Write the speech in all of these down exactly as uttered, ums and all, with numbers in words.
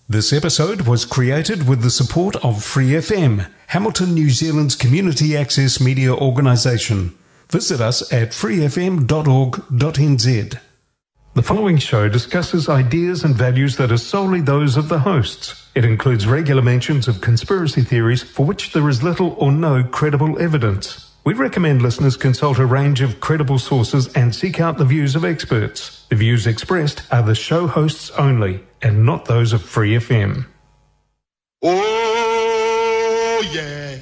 This episode was created with the support of Free F M, Hamilton, New Zealand's community access media organisation. Visit us at free f m dot org dot n z. The following show discusses ideas and values that are solely those of the hosts. It includes regular mentions of conspiracy theories for which there is little or no credible evidence. We recommend listeners consult a range of credible sources and seek out the views of experts. The views expressed are the show hosts only, and not those of Free F M. Oh, yeah.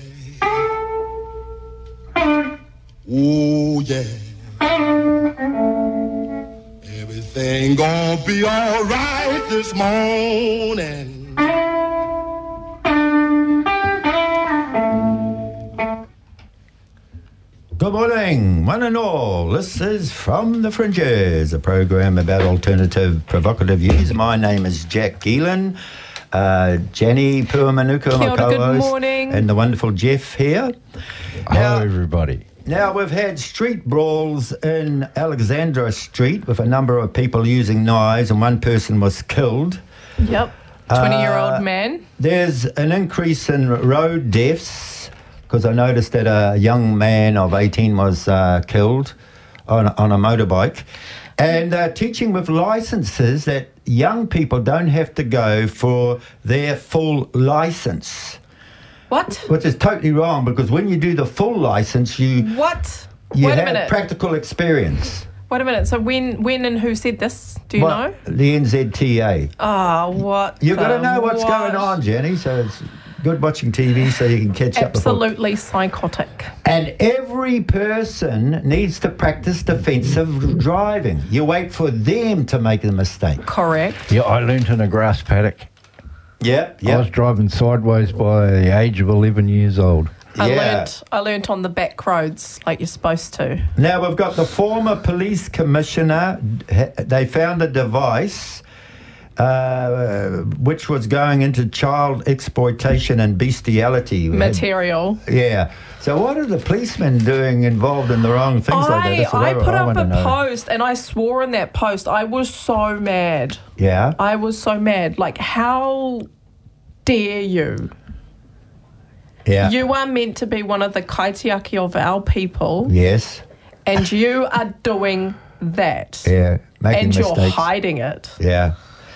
Oh, yeah. Everything gonna be all right this morning. Good morning, one and all. This is From the Fringes, a program about alternative, provocative views. My name is Jack Geelan. Uh, Jenny Puamanuku, my co-host, good morning. And the wonderful Jeff here. Hello, everybody. Now, we've had street brawls in Alexandra Street with a number of people using knives, and one person was killed. Yep, twenty-year-old Uh, man. There's an increase in road deaths, because I noticed that a young man of eighteen was uh, killed on, on a motorbike. And uh, teaching with licenses that young people don't have to go for their full license. What? Which is totally wrong, because when you do the full license, you, What? you Wait a have minute. practical experience. Wait a minute. So when, when and who said this? Do you Well, know? The N Z T A. Ah, what? You've got to the know what's what? going on, Jenny, so it's good watching T V so you can catch up. Absolutely psychotic. And every person needs to practice defensive driving. You wait for them to make the mistake. Correct. Yeah, I learnt in a grass paddock. Yep, I was yep. driving sideways by the age of eleven years old. I Yeah. learnt I learnt on the back roads like you're supposed to. Now we've got the former police commissioner. They found a device uh, which was going into child exploitation and bestiality. Material. Yeah. So what are the policemen doing involved in the wrong things like that? I, That's what I put I up wanna a know. post and I swore in that post. I was so mad. Yeah. I was so mad. Like, how dare you? Yeah. You are meant to be one of the kaitiaki of our people, Yes. and you are doing that. Yeah. Making and you're mistakes. hiding it. Yeah.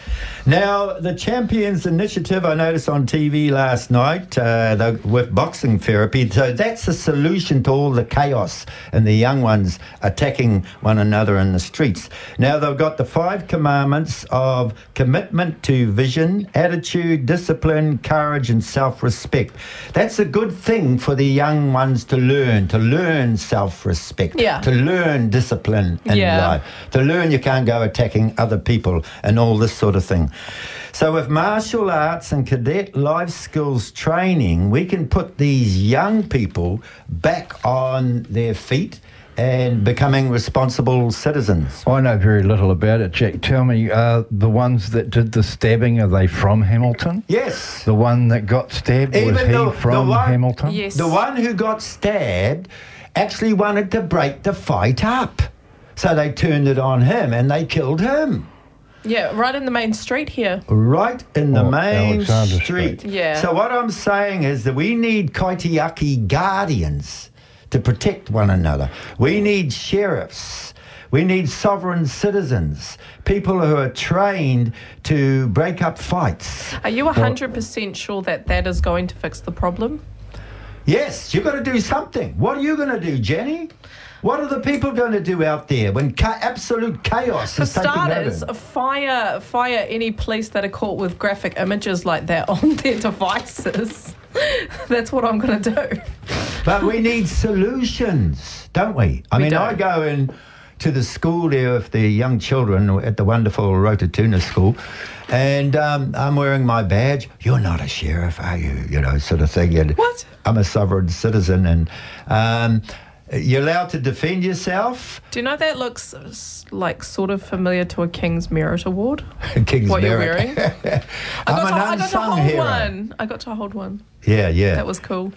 Now, the Champions Initiative, I noticed on T V last night, uh, the, with boxing therapy. So that's a solution to all the chaos and the young ones attacking one another in the streets. Now, they've got the five commandments of commitment to vision, attitude, discipline, courage, and self-respect. That's a good thing for the young ones to learn, to learn self-respect, Yeah. to learn discipline in Yeah. life, to learn you can't go attacking other people and all this sort of thing. So with martial arts and cadet life skills training, we can put these young people back on their feet and becoming responsible citizens. I know very little about it, Jack. Tell me, uh, the ones that did the stabbing, are they from Hamilton? Yes. The one that got stabbed, was Even he the- the from one- Hamilton? Yes. The one who got stabbed actually wanted to break the fight up. So they turned it on him and they killed him. Yeah, right in the main street here. Right in the Oh, main Alexander street. Street. Yeah. So what I'm saying is that we need kaitiaki guardians to protect one another. We need sheriffs. We need sovereign citizens, people who are trained to break up fights. Are you one hundred percent sure that that is going to fix the problem? Yes, you've got to do something. What are you going to do, Jenny? What are the people going to do out there when ca- absolute chaos For is taking starters, over? fire fire any police that are caught with graphic images like that on their devices. That's what I'm going to do. But we need solutions, don't we? I We mean, do. I go in to the school there with the young children at the wonderful Rotatuna school, and um, I'm wearing my badge. You're not a sheriff, are you? You know, sort of thing. And What? I'm a sovereign citizen, and um, you're allowed to defend yourself. Do you know that looks s- like sort of familiar to a King's Merit Award? King's What you're Merit. wearing? I I'm got, to, an I got to unsung hold hero. one. I got to hold one. Yeah, yeah. That was cool.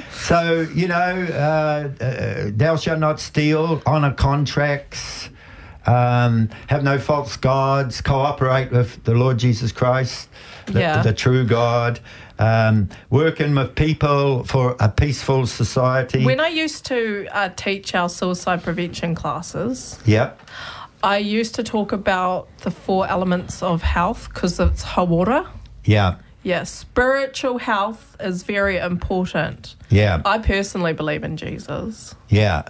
So, you know, uh, uh, thou shalt not steal, honour contracts, Um, have no false gods. Cooperate with the Lord Jesus Christ, the, Yeah. the true God. Um, working with people for a peaceful society. When I used to uh, teach our suicide prevention classes, Yep. I used to talk about the four elements of health because it's hawara. Yeah. Yes, spiritual health is very important. Yeah. I personally believe in Jesus. Yeah.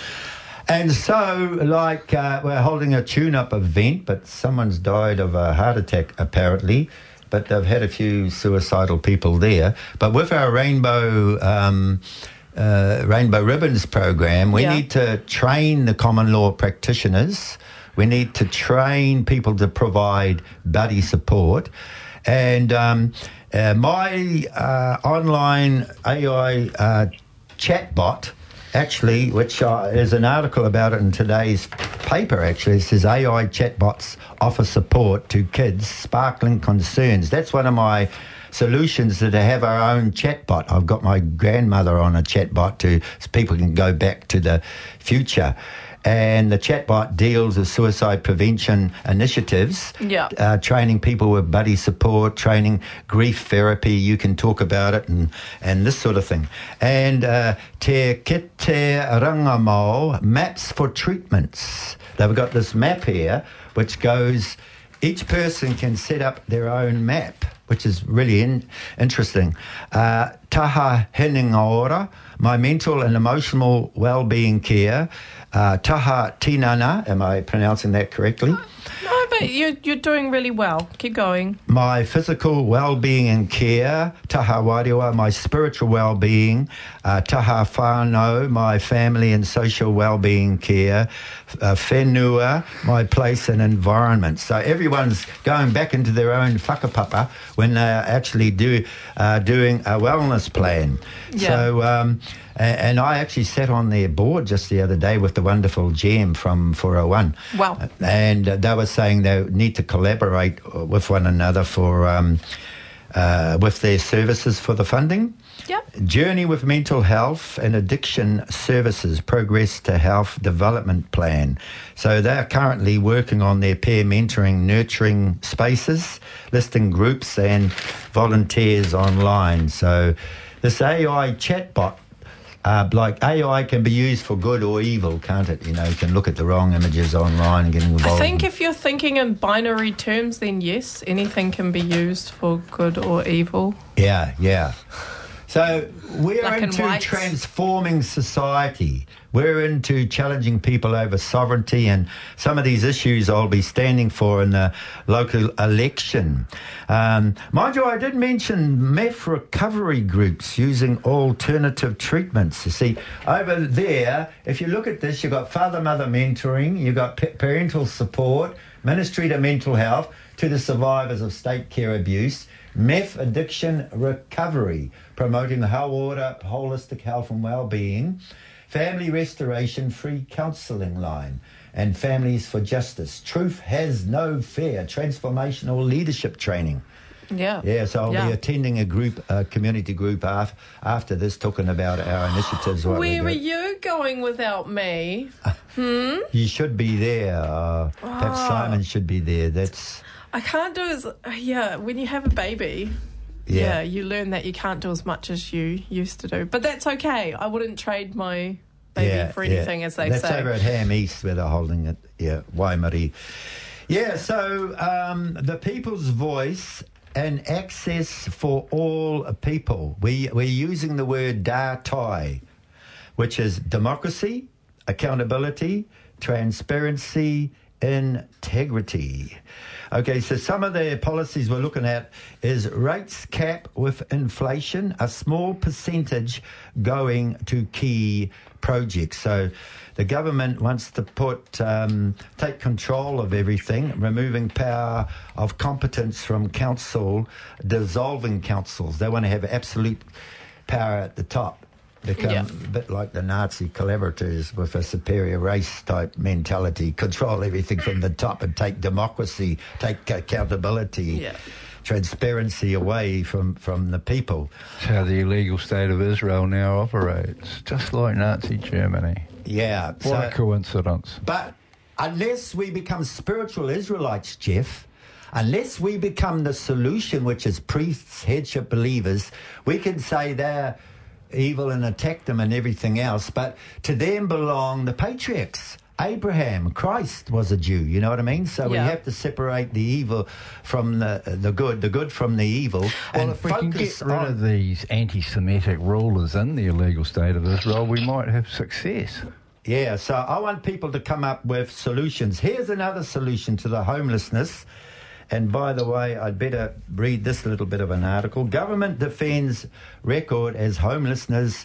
And so, like, uh, we're holding a tune-up event, but someone's died of a heart attack, apparently. But they've had a few suicidal people there. But with our Rainbow um, uh, Rainbow Ribbons program, we Yeah. need to train the common law practitioners. We need to train people to provide buddy support. And um, uh, my uh, online A I uh, chatbot, actually, which uh, is an article about it in today's paper, actually, it says A I chatbots offer support to kids' sparkling concerns. That's one of my solutions, to have our own chatbot. I've got my grandmother on a chatbot to so people can go back to the future. And the chatbot deals with suicide prevention initiatives, Yeah. uh, training people with buddy support, training grief therapy. You can talk about it and, and this sort of thing. And uh, Te Kite Rangamau, maps for treatments. They've got this map here which goes, each person can set up their own map, which is really in, interesting. Uh, Taha Heningaora, my mental and emotional well-being care. Uh, Taha Tinana, am I pronouncing that correctly? No, but you're, you're doing really well. Keep going. My physical well-being and care. Taha Wariwa, my spiritual well-being. Uh, Taha Whānau, my family and social well-being care. Uh, Whenua, my place and environment. So everyone's going back into their own whakapapa when they're actually do, uh, doing a wellness plan. Yeah. So... Um, And I actually sat on their board just the other day with the wonderful Jem from four oh one. Wow. And they were saying they need to collaborate with one another for um, uh, with their services for the funding. Yep. Journey with Mental Health and Addiction Services, Progress to Health Development Plan. So they're currently working on their peer mentoring, nurturing spaces, listing groups and volunteers online. So this A I chatbot, Uh, like A I can be used for good or evil, can't it? You know, you can look at the wrong images online and get involved. I think if you're thinking in binary terms, then yes, anything can be used for good or evil. Yeah, yeah. So we're Black and into white. transforming society. We're into challenging people over sovereignty, and some of these issues I'll be standing for in the local election. Um, mind you, I did mention meth recovery groups using alternative treatments. You see, over there, if you look at this, you've got father-mother mentoring, you've got pa- parental support, ministry to mental health, to the survivors of state care abuse, meth addiction recovery, promoting the whole order, holistic health and well-being, family restoration free counselling line, and Families for Justice. Truth has no fear, transformational leadership training. Yeah. Yeah, so I'll Yeah. be attending a group, a community group af- after this, talking about our initiatives. What we Where do. are you going without me? You should be there. Uh, perhaps Ah. Simon should be there. That's I can't do as... Yeah, when you have a baby... Yeah. Yeah, you learn that you can't do as much as you used to do. But that's okay. I wouldn't trade my baby yeah, for anything, yeah. as they That's say. over at Ham East where they're holding it. Yeah, Waimari. Yeah, so um, the people's voice and access for all people. We, we're using the word da tai, which is democracy, accountability, transparency, integrity. Okay, so some of the policies we're looking at is rates cap with inflation, a small percentage going to key projects. So the government wants to put um, take control of everything, removing power of competence from council, dissolving councils. They want to have absolute power at the top. Become Yeah. a bit like the Nazi collaborators with a superior race type mentality, control everything from the top and take democracy, take accountability, Yeah. transparency away from, from the people. That's how the illegal state of Israel now operates, just like Nazi Germany. Yeah. What a So, coincidence. but unless we become spiritual Israelites, Jeff, unless we become the solution, which is priests, headship believers, we can say they're evil and attack them and everything else, but to them belong the patriarchs. Abraham, Christ was a Jew, you know what I mean? So we Yeah. have to separate the evil from the the good, the good from the evil. Well, and if we can focus get rid on, of these anti-Semitic rulers in the illegal state of Israel, we might have success. Yeah, so I want people to come up with solutions. Here's another solution to the homelessness. And by the way, I'd better read this little bit of an article. Government defends record as homelessness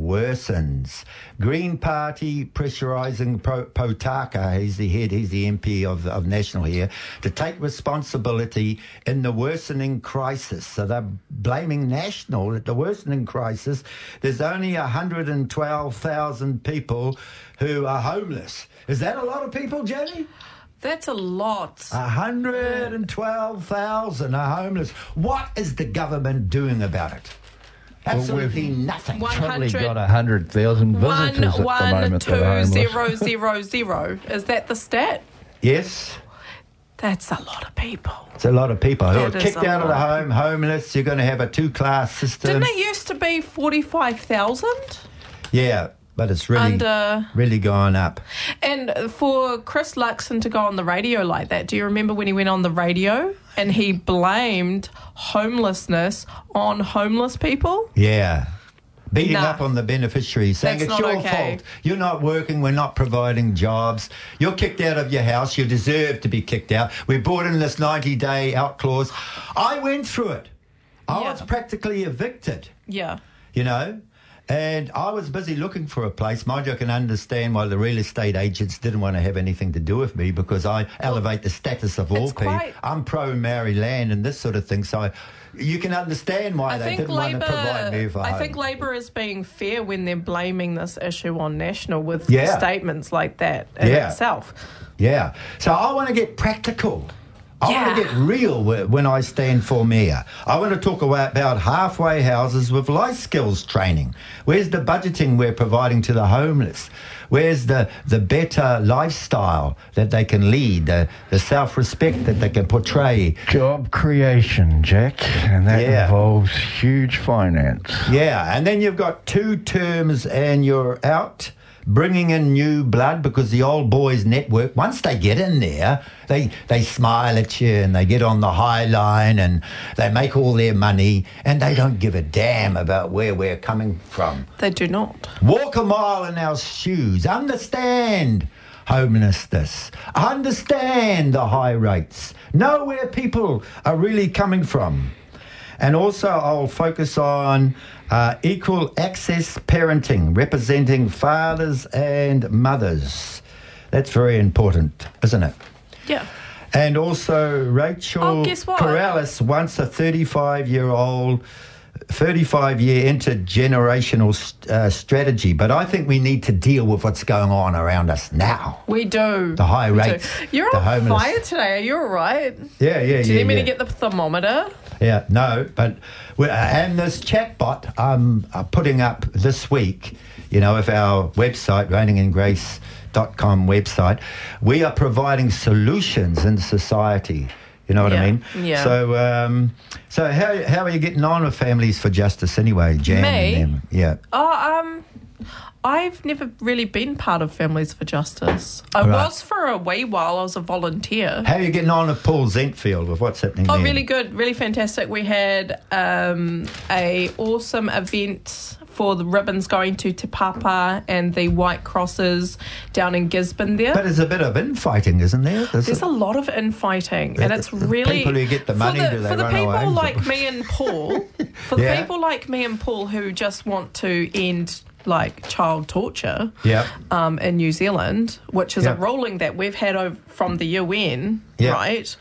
worsens. Green Party pressurising Pro- Potaka, he's the head, he's the M P of, of National here, to take responsibility in the worsening crisis. So they're blaming National at the worsening crisis. There's only one hundred twelve thousand people who are homeless. Is that a lot of people, Jenny? That's a lot. one hundred twelve thousand are homeless. What is the government doing about it? Absolutely nothing. One Probably hundred got a hundred thousand One, visitors at the one, moment that are two, homeless. zero, zero, zero. Is that the stat? Yes, That's a lot of people. it's a lot of people who That are is kicked a out of the lot. home, homeless. You're going to have a two-class system. Didn't it used to be forty-five thousand? Yeah, but it's really, Under- really gone up. And for Chris Luxon to go on the radio like that, do you remember when he went on the radio and he blamed homelessness on homeless people? Yeah. Beating Nah. up on the beneficiaries, saying That's it's not your okay. fault. You're not working. We're not providing jobs. You're kicked out of your house. You deserve to be kicked out. We brought in this ninety-day out clause. I went through it. I Yeah. was practically evicted, Yeah. you know, and I was busy looking for a place. Mind you, I can understand why the real estate agents didn't want to have anything to do with me because I elevate the status of all it's people. quite- I'm pro-Maori land and this sort of thing, so I, you can understand why I they think didn't want Labor. to provide me with a I home. think Labor is being fair when they're blaming this issue on National with Yeah. statements like that in Yeah. itself. Yeah. So I want to get practical. I want to Yeah. get real wh- when I stand for mayor. I want to talk about about halfway houses with life skills training. Where's the budgeting we're providing to the homeless? Where's the, the better lifestyle that they can lead, the, the self-respect that they can portray? Job creation, Jack, and that Yeah. involves huge finance. Yeah, and then you've got two terms and you're out, bringing in new blood because the old boys network, once they get in there, they, they smile at you and they get on the high line and they make all their money and they don't give a damn about where we're coming from. They do not. Walk a mile in our shoes. Understand homelessness. Understand the high rates. Know where people are really coming from. And also, I'll focus on uh, equal access parenting, representing fathers and mothers. That's very important, isn't it? Yeah. And also, Rachel Oh, guess what? Corrales wants a thirty-five-year-old, thirty-five-year intergenerational uh, strategy. But I think we need to deal with what's going on around us now. We do. The high We do. rates, You're the on homeless. fire today. Are you all right? Yeah, yeah, Do yeah. you need me yeah. to get the thermometer? Yeah, no, but we're, and this chatbot I'm uh, putting up this week, you know, with our website, reigning in grace dot com website, we are providing solutions in society. You know what I Yeah, mean? yeah. So, um, so how how are you getting on with Families for Justice anyway, Jan? Me? And them? Yeah. Oh, um, I've never really been part of Families for Justice. I Right. was for a wee while. I was a volunteer. How are you getting on with Paul Zentfield with what's happening Oh, there? really good, really fantastic. We had um, a awesome event for the ribbons going to Te Papa and the White Crosses down in Gisborne there. But there's a bit of infighting, isn't there? There's There's a lot of infighting, and The- it's the really people who get the money, for the, do they for the run people away? like me and Paul. For the Yeah. people like me and Paul who just want to end like child torture, Yeah. um, in New Zealand, which is Yeah. a ruling that we've had over from the U N, Yeah. right?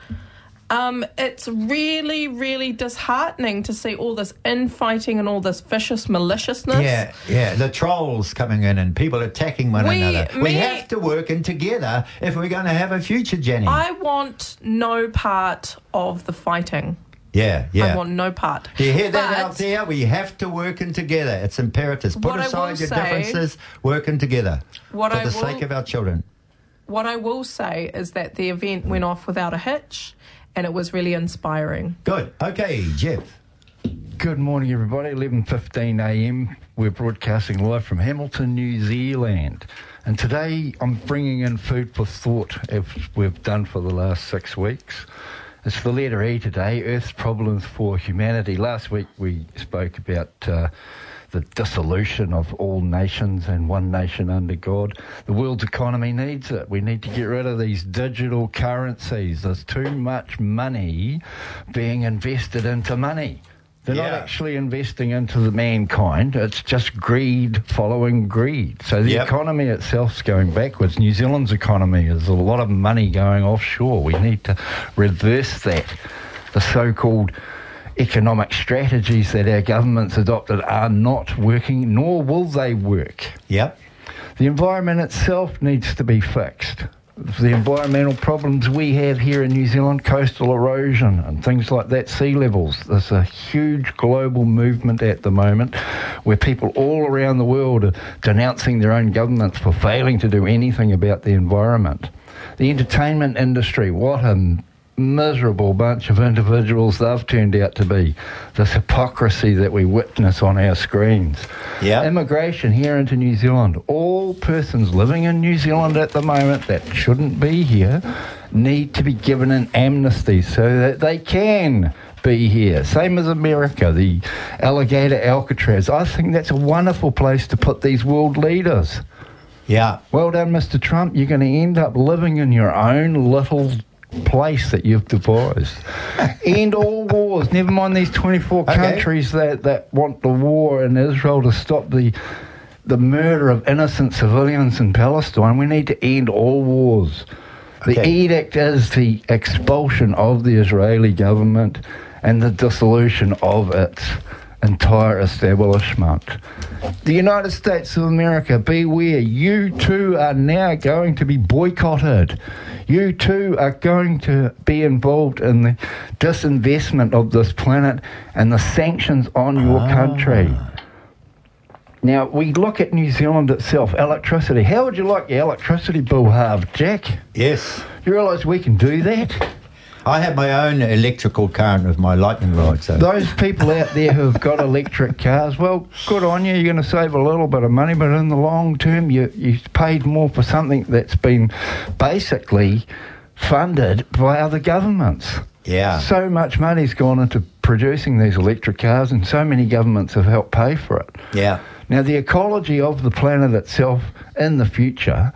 Um, it's really, really disheartening to see all this infighting and all this vicious maliciousness. Yeah, yeah, the trolls coming in and people attacking one We- another. we me- have to work in together if we're going to have a future, Jenny. I want no part of the fighting. yeah, yeah. I want no part. Do you hear that But- out there? We have to work in together. It's imperative. Put What I will aside your say- differences, work in together What for I the will- sake of our children. what I will say is that the event went off without a hitch, and it was really inspiring. Good. Okay, Jeff. Good morning, everybody. eleven fifteen a m. We're broadcasting live from Hamilton, New Zealand. And today I'm bringing in food for thought, as we've done for the last six weeks. It's the letter E today, Earth's Problems for Humanity. Last week we spoke about uh, the dissolution of all nations and one nation under God. The world's economy needs it. We need to get rid of these digital currencies. There's too much money being invested into money. They're Yeah. not actually investing into the mankind. It's just greed following greed. So the Yep. economy itself's going backwards. New Zealand's economy is a lot of money going offshore. We need to reverse that. The so-called economic strategies that our government's adopted are not working, nor will they work. Yep. The environment itself needs to be fixed. The environmental problems we have here in New Zealand, coastal erosion and things like that, sea levels. There's a huge global movement at the moment where people all around the world are denouncing their own governments for failing to do anything about the environment. The entertainment industry, what a miserable bunch of individuals they've turned out to be. This hypocrisy that we witness on our screens. Yeah. Immigration here into New Zealand. All persons living in New Zealand at the moment that shouldn't be here need to be given an amnesty so that they can be here. Same as America, the alligator Alcatraz. I think that's a wonderful place to put these world leaders. Yeah. Well done, Mister Trump. You're going to end up living in your own little place that you've devised. End all wars. Never mind these twenty-four Okay. countries that, that want the war in Israel to stop the the murder of innocent civilians in Palestine. We need to end all wars. The Okay. edict is the expulsion of the Israeli government and the dissolution of its entire establishment. The United States of America, beware. You too are now going to be boycotted. You too are going to be involved in the disinvestment of this planet and the sanctions on your country. Now, we look at New Zealand itself, electricity. How would you like your electricity bill halved, Jack? Yes. You realise we can do that? I have my own electrical current with my lightning rod. So. Those people out there who've got electric cars, well, good on you. You're going to save a little bit of money, but in the long term, you you paid more for something that's been basically funded by other governments. Yeah. So much money's gone into producing these electric cars, and so many governments have helped pay for it. Yeah. Now, the ecology of the planet itself in the future,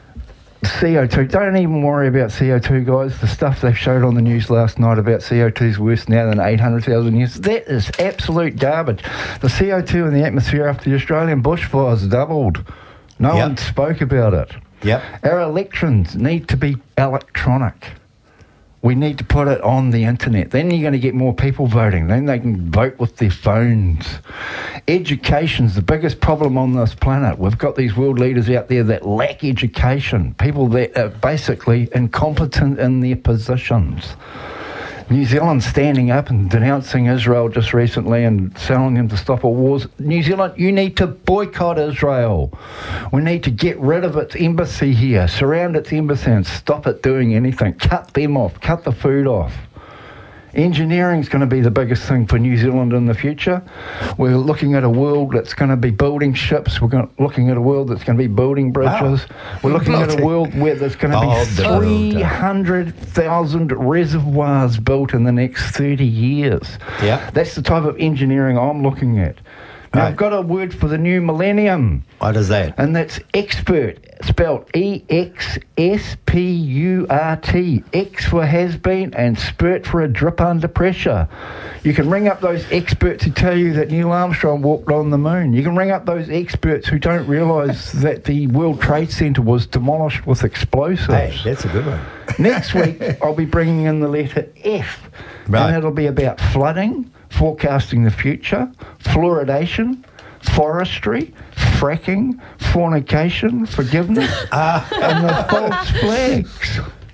C O two, don't even worry about C O two, guys. The stuff they showed on the news last night about C O two is worse now than eight hundred thousand years. That is absolute garbage. The C O two in the atmosphere after the Australian bushfires doubled. No Yep. one spoke about it. Yep. Our elections need to be electronic. We need to put it on the internet. Then you're going to get more people voting. Then they can vote with their phones. Education's the biggest problem on this planet. We've got these world leaders out there that lack education. People that are basically incompetent in their positions. New Zealand standing up and denouncing Israel just recently and telling them to stop all wars. New Zealand, you need to boycott Israel. We need to get rid of its embassy here, surround its embassy and stop it doing anything. Cut them off, cut the food off. Engineering's going to be the biggest thing for New Zealand in the future. We're looking at a world that's going to be building ships. We're going, looking at a world that's going to be building bridges. Wow. We're looking at a world where there's going to Oh, be the builder. three hundred thousand reservoirs built in the next thirty years. Yeah. That's the type of engineering I'm looking at. Now, Right. I've got a word for the new millennium, What is that? and that's expert, spelled E X S P U R T. X for has been and spurt for a drip under pressure. You can ring up those experts who tell you that Neil Armstrong walked on the moon. You can ring up those experts who don't realise that the World Trade Center was demolished with explosives. Hey, that's a good one. Next week, I'll be bringing in the letter F. Right. And it'll be about flooding, forecasting the future, fluoridation, forestry, fracking, fornication, forgiveness, and the false flags.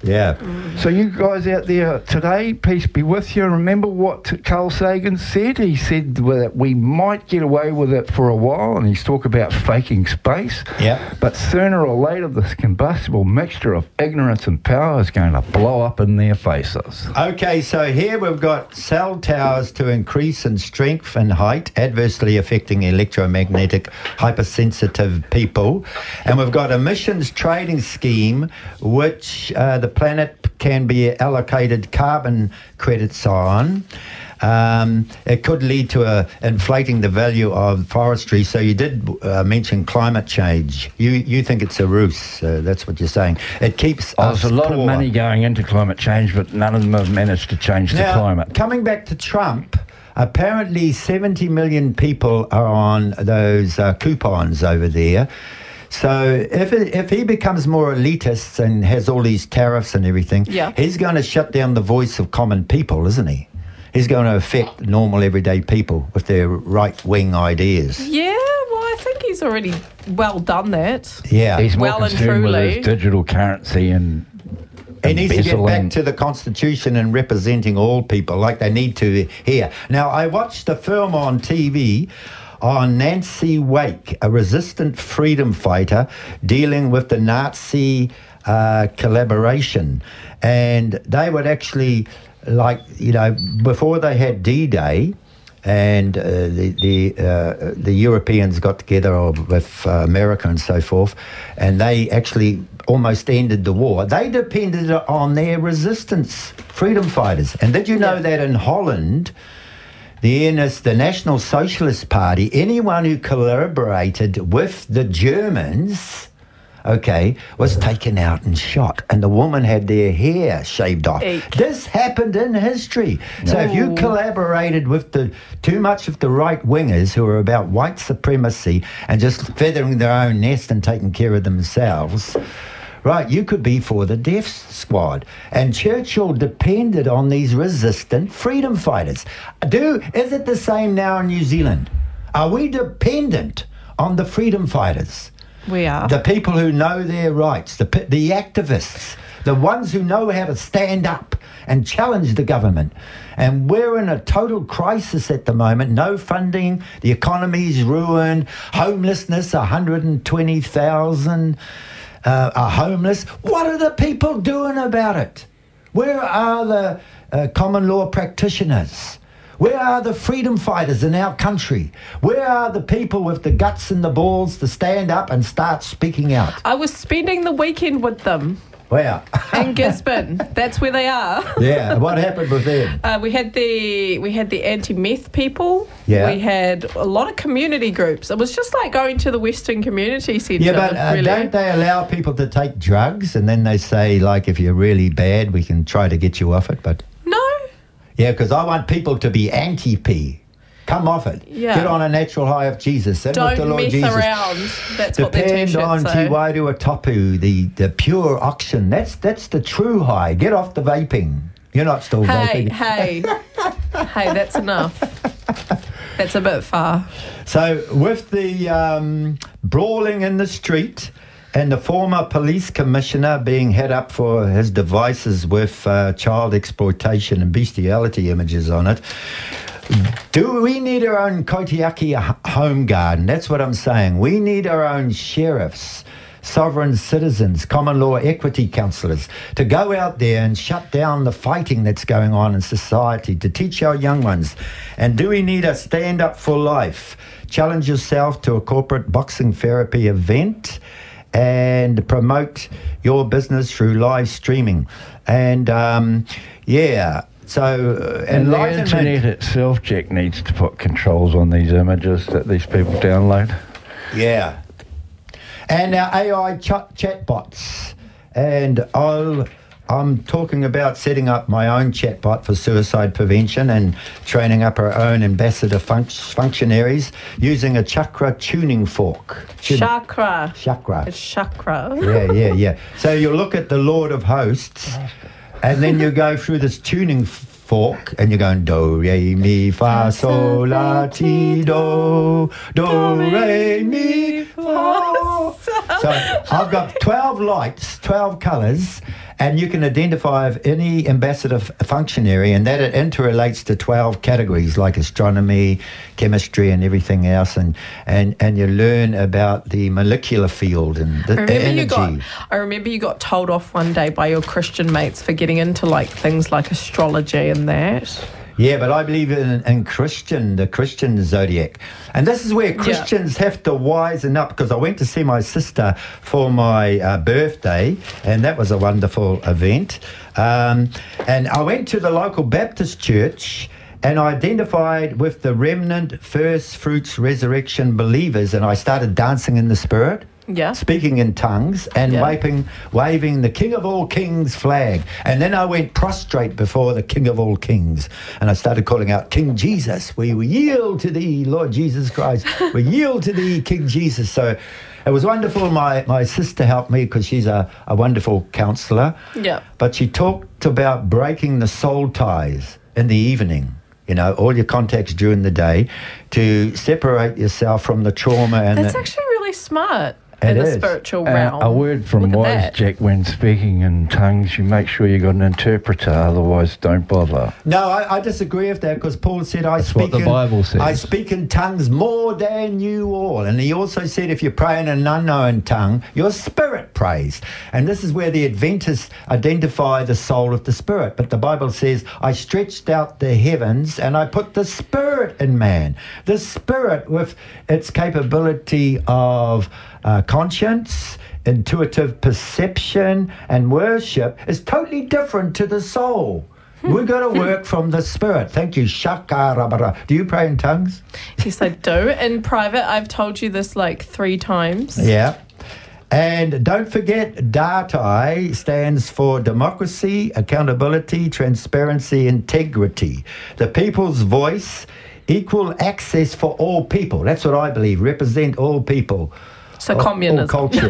Yeah. So you guys out there today, peace be with you. Remember what Carl Sagan said? He said that we might get away with it for a while, and he's talking about faking space. Yeah. But sooner or later, this combustible mixture of ignorance and power is going to blow up in their faces. Okay, so here we've got cell towers to increase in strength and height, adversely affecting electromagnetic hypersensitive people. And we've got emissions trading scheme, which uh, the planet can be allocated carbon credits on. Um, it could lead to a inflating the value of forestry. So you did uh, mention climate change. You you think it's a ruse? Uh, that's what you're saying. It keeps Oh, us there's a lot poor. of money going into climate change, but none of them have managed to change the Now, climate. coming back to Trump, apparently seventy million people are on those uh, coupons over there. So if it, if he becomes more elitist and has all these tariffs and everything, Yeah. he's going to shut down the voice of common people, isn't he? He's going to affect normal everyday people with their right-wing ideas. Yeah, well, I think he's already well done that. Yeah. He's more Well and concerned with truly. his digital currency and He needs to get back embezzling. to the Constitution and representing all people like they need to here. Now, I watched a film on T V on Nancy Wake, a resistant freedom fighter dealing with the Nazi uh, collaboration. And they would actually, like, you know, before they had D-Day, and uh, the the, uh, the Europeans got together with uh, America and so forth, and they actually almost ended the war. They depended on their resistance freedom fighters. And did you know Yeah. that in Holland, the N S, the National Socialist Party, anyone who collaborated with the Germans, okay, was taken out and shot, and the woman had their hair shaved off. Eek. This happened in history. So if you Ooh. collaborated with the too much of the right wingers who are about white supremacy and just feathering their own nest and taking care of themselves, right, you could be for the death squad. And Churchill depended on these resistant freedom fighters. Do is it the same now in New Zealand? Are we dependent on the freedom fighters? We are. The people who know their rights, the pe- the activists, the ones who know how to stand up and challenge the government. And we're in a total crisis at the moment. No funding, the economy's ruined, homelessness, one hundred twenty thousand uh, are homeless. What are the people doing about it? Where are the uh, common law practitioners? Where are the freedom fighters in our country? Where are the people with the guts and the balls to stand up and start speaking out? I was spending the weekend with them Where? in Gisborne. That's where they are. Yeah, what happened with them? Uh, we had the we had the anti-meth people. Yeah. We had a lot of community groups. It was just like going to the Western Community Centre. Yeah, but uh, really. don't they allow people to take drugs and then they say, like, if you're really bad, we can try to get you off it? But No. yeah, because I want people to be anti-P. Come off it. Yeah. Get on a natural high of Jesus. And with the Don't Lord mess Jesus. around. That's what their Depend t-shirts on say. Te Wairua Tapu, the, the pure oxygen. That's that's the true high. Get off the vaping. You're not still Hey, vaping. hey. Hey, that's enough. That's a bit far. So with the um, brawling in the street and the former police commissioner being held up for his devices with uh, child exploitation and bestiality images on it, do we need our own Kotiaki h- home garden? That's what I'm saying. We need our own sheriffs, sovereign citizens, common law equity counsellors to go out there and shut down the fighting that's going on in society, to teach our young ones. And do we need a stand up for life? Challenge yourself to a corporate boxing therapy event and promote your business through live streaming. And um, yeah, so uh, And the enlightenment. internet itself, Jack, needs to put controls on these images that these people download. Yeah. And our A I ch- chatbots. And I'll, I'm talking about setting up my own chatbot for suicide prevention and training up our own ambassador func- functionaries using a chakra tuning fork. Should- Chakra. Chakra. It's chakra. Yeah, yeah, yeah. So you look at the Lord of Hosts, and then you go through this tuning f- fork, and you're going do, re, mi, fa, sol, la, ti, do, do, re, mi, fa. So I've got twelve lights, twelve colours, And you can identify of any ambassador f- functionary, and that it interrelates to twelve categories like astronomy, chemistry, and everything else. And, and, and you learn about the molecular field and the I remember energy. you got. I remember you got told off one day by your Christian mates for getting into like things like astrology and that. Yeah, but I believe in, in Christian, the Christian zodiac. And this is where Christians yeah. have to wisen up, because I went to see my sister for my uh, birthday, and that was a wonderful event. Um, and I went to the local Baptist church, and I identified with the remnant first fruits resurrection believers, and I started dancing in the Spirit. Yeah. Speaking in tongues and yeah. waving, waving the King of all Kings flag. And then I went prostrate before the King of all Kings. And I started calling out, King Jesus, we yield to thee, Lord Jesus Christ. We yield to thee, King Jesus. So it was wonderful. My, my sister helped me because she's a, a wonderful counsellor. Yeah. But she talked about breaking the soul ties in the evening. You know, all your contacts during the day to separate yourself from the trauma. And That's the, actually really smart. It in the is. spiritual Uh, realm. a word from Look at Wise that. Jack: when speaking in tongues, you make sure you got an interpreter, otherwise don't bother. No, I, I disagree with that, because Paul said, I That's speak what the in, Bible says. I speak in tongues more than you all. And he also said, if you pray in an unknown tongue, your spirit prays. And this is where the Adventists identify the soul of the spirit. But the Bible says, I stretched out the heavens and I put the spirit in man. The spirit, with its capability of uh, conscience, intuitive perception, and worship, is totally different to the soul. We've got to work from the spirit. Thank you. Shaka rabara. Do you pray in tongues? Yes, I do. In private, I've told you this like three times. Yeah. And don't forget, DATI stands for democracy, accountability, transparency, integrity. The people's voice, equal access for all people. That's what I believe. Represent all people. So all, communism. All cultures.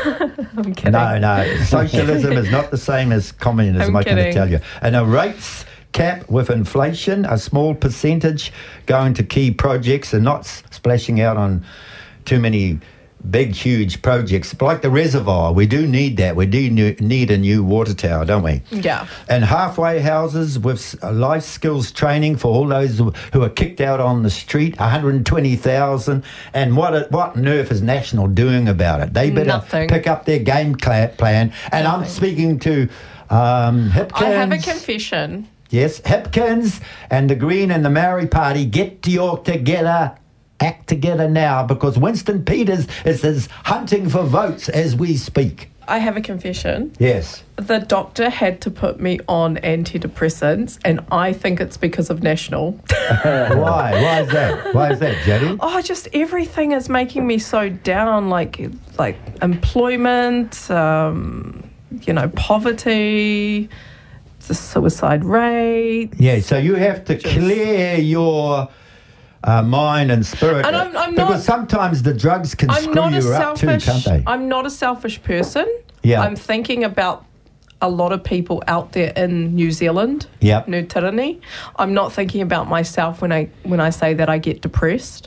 I'm kidding. No, no. Socialism is not the same as communism, I'm I can kidding. tell you. And a rates cap with inflation, a small percentage going to key projects and not s- splashing out on too many big, huge projects. Like the reservoir, we do need that. We do ne- need a new water tower, don't we? Yeah. And halfway houses with s- life skills training for all those who who are kicked out on the street, one hundred twenty thousand. And what what on earth is National doing about it? They better Nothing. pick up their game cla- plan. And I'm Nothing. speaking to um, Hipkins. I have a confession. Yes, Hipkins and the Green and the Maori Party, get your together. Act together now, because Winston Peters is, is hunting for votes as we speak. I have a confession. Yes. The doctor had to put me on antidepressants, and I think it's because of National. Why? Why is that? Why is that, Jody? Oh, just everything is making me so down, like like employment, um, you know, poverty, the suicide rate. Yeah, so you have to clear your uh, mind and spirit. And I'm- I'm because not- sometimes the drugs can I'm screw not a you up too, selfish. can't they? I'm not a selfish person. Yeah. I'm thinking about a lot of people out there in New Zealand. Yep. New Tirani. I'm not thinking about myself when I when I say that I get depressed.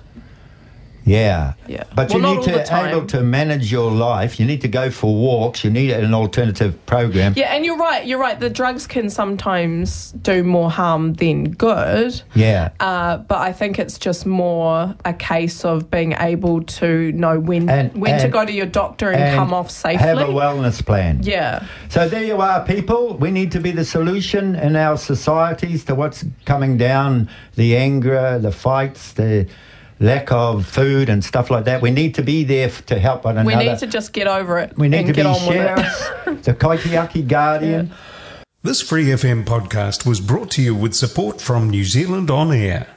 Yeah. Yeah. But Well, you not need all the to time. able to manage your life. You need to go for walks. You need an alternative program. Yeah, and you're right. You're right. The drugs can sometimes do more harm than good. Yeah. Uh, but I think it's just more a case of being able to know when And- when to and- go to your doctor and, And come off safely. Have a wellness plan. Yeah. So there you are, people. We need to be the solution in our societies to what's coming down, the anger, the fights, the lack of food and stuff like that. We need to be there f- to help one We another. need to just get over it We need and to get be on with sheriffs, it. the Kaitiaki Guardian. This Free F M podcast was brought to you with support from New Zealand On Air.